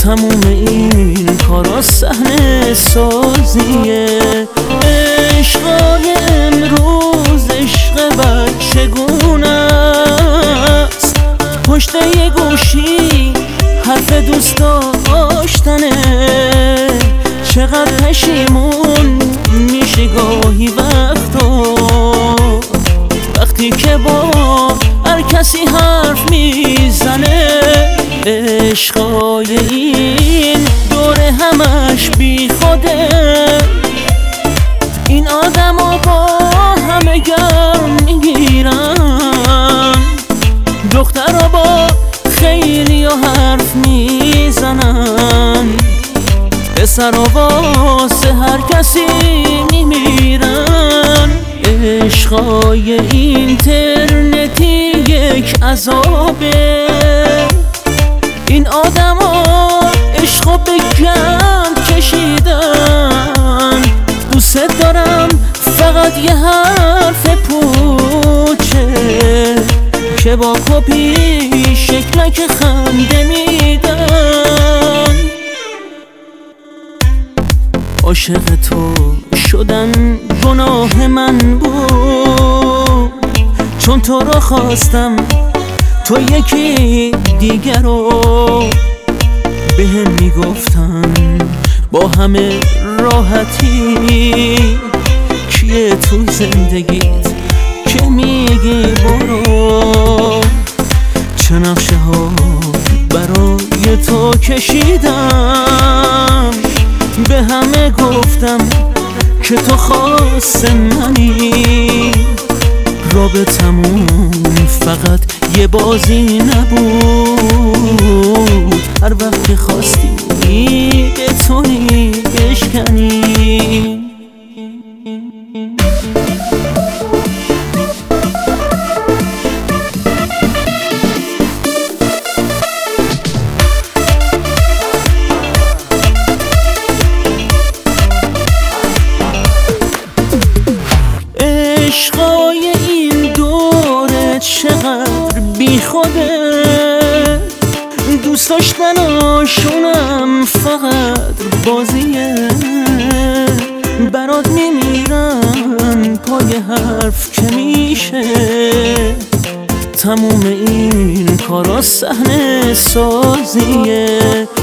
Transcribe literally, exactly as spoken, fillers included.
تموم این کارا صحنه سازیه. عشقای امروز عشق بچگونه است، پشت یه گوشی حرف دوست داشتنه. چقدر پشیمون میشه گاهی وقتا وقتی که با هر کسی حرف میزنه. عشقای این دوره همش بی خوده، این آدم ها با همه گرم میگیرن، دختر با خیلی ها حرف میزنن، پسر واسه هر کسی میمیرن. عشقای اینترنتی یک عذابه، این آدم ها عشقو به گند کشیدن. دوست دارم فقط یه حرف پوچه که با کپی شکلک خنده میدن. عاشق تو شدن گناه من بود، چون تو رو خواستم تو یکی دیگر رو. به هم میگفتن با همه راحتی کیه تو زندگیت که میگی برو. چه نقشه ها برای تو کشیدم، به همه گفتم که تو خاص منی. رابطمون فقط یه بازی نبود، هر وقت که خواستی بتونی بشکنی. عشقای این دوره چقدر بی خوده، دوست داشتناشونم فقط بازیه. برات میمیرن پای حرف که میشه، تموم این کارا صحنه سازیه.